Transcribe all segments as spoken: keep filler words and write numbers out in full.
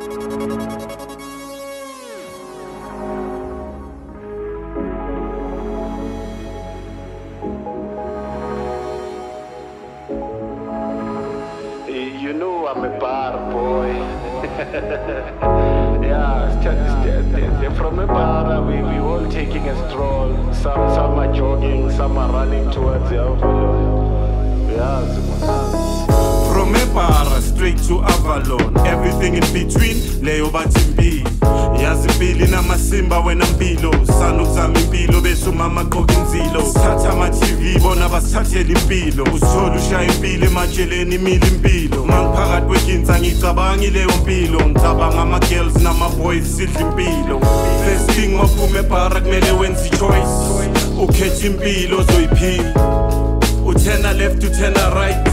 You know I'm a bar boy. Yeah, they're from a bar. We we all taking a stroll. Some some are jogging, some are running towards the Avalon. Yeah. From a bar straight to Avalon, everything in between. Leo batimbi. Yazipili na masimba wena mpilo. Sanu zami mpilo besu mama koginzilo. Sata ma T V bona basathe limpilo. Usolu shaya impilo emajeleni mili impilo. Mangphakathi kwekinza ngicabanga leyo mpilo. Ngicabanga ama girls nama boys sidla impilo. First thing maphume ebhara kumele wenze choice. Ukhetha impilo zoyiphila. Utena left utena right.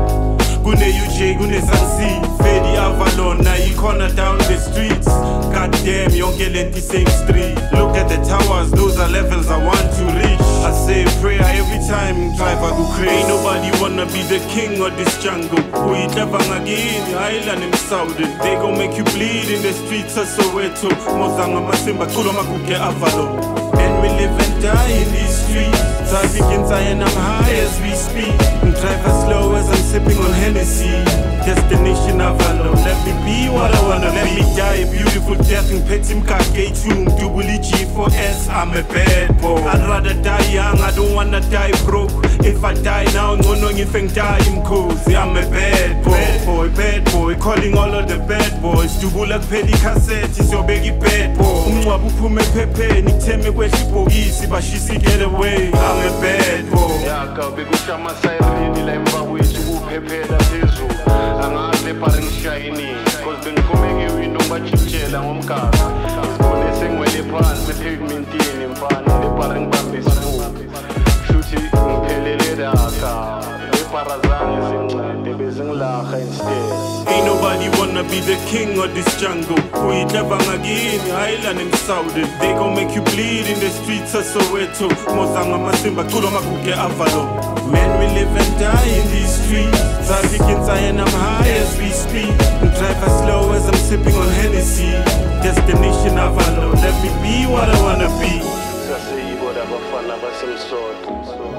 Kune U J, kune Sansi, Fedi Avalon, now you corner down the streets. Goddamn, yonke lenti same street. Look at the towers, those are levels I want to reach. I say a prayer every time drive I go crazy. Ain't nobody wanna be the king of this jungle. Uyidlava ngakini, island in Saudi. They gon' make you bleed in the streets of Soweto. Mozanga masimba, kulo makuke Avalon. And we live and die in these streets. Traffic inside and I'm high as we speak. Drive as slow as I'm sipping on Hennessy. Destination Avalon, let me be what I wanna let be. Let me die a beautiful death in Petimka K-Tune. Double G four S, I'm a bad boy. I'd rather die young, I don't wanna die broke. If I die now, no no if I die in cozy. I'm a bad boy, bad boy, bad boy. Calling all of the bad boys. Double like Peli Cassette, is your biggie bad boy. Umwabu pume pepe, niteme kwe shipo easy, but she see get away. I'm a bad boy. Yeah, go big ushama sayrini la imba wethu uphephela phezulu. Angahle paring shiny, cause bengiphumeke window bachitshela ngomgaka. Sibone sengwele phansi pavementini mfana le paring bambe isifuba. Shuthi ngiphelele daka. Le parazange zincede bezingilaha instead. Ain't nobody wanna be the king of this jungle. Uyidlava ngakini, island in Saudi. They gon' make you bleed in the streets of Soweto. Mozanga masimba, kulo makuke Avalon. Man, we live and die in these streets. Traffic inside and I'm high as we speak. Drive as slow as I'm sipping on Hennessy. Destination Avalon, let me be what I wanna be. Saseyibo labafana basemsotho.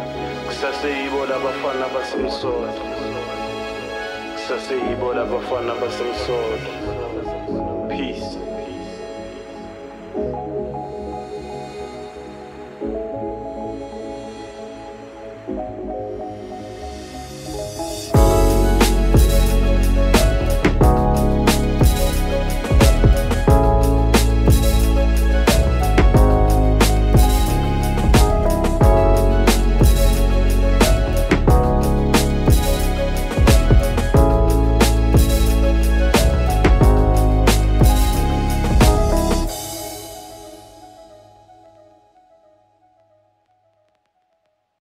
Saseyibo labafana basemsotho. Saseyibo labafana basemsotho. Peace.